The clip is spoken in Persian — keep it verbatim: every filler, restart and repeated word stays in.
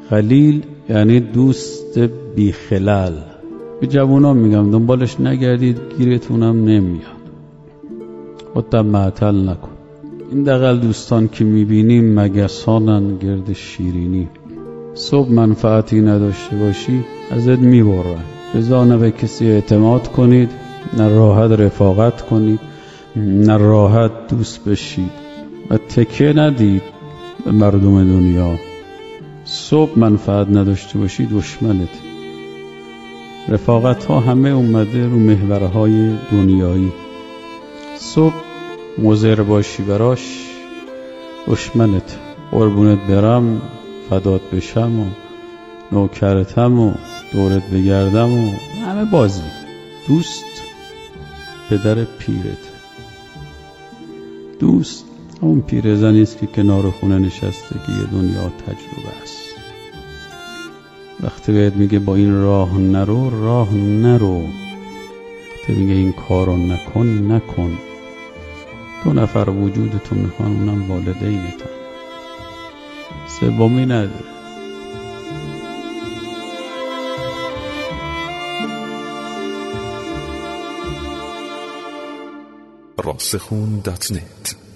خلیل یعنی دوست بی خلل. به جوونا میگم دنبالش نگردید، گیرتونم نمیاد. خودت معطل نکن. این دقل دوستان که میبینیم مگسانن گرد شیرینی. صبح منفعتی نداشته باشی ازت میبرن. رضا نه به کسی اعتماد کنید، نه راحت رفاقت کنید، نه راحت دوست بشید و تکیه ندید به مردم دنیا. صبح منفعت نداشته باشی دشمنت. رفاقت ها همه اومده رو محورهای دنیایی. صبح مضر باشی براش دشمنت. قربونت برم، فدات بشم و نوکرتم و دورت بگردم و همه بازی. دوست پدر پیرت. دوست اون پیرزنی است که کنار خونه نشستگی دنیا تجربه است. وقتی بهت میگه با این راه نرو، راه نرو. وقتی میگه این کارو نکن، نکن. دو نفر وجودتو میخوان، اونم والدینتن. سومی نداره. راسخون دات نت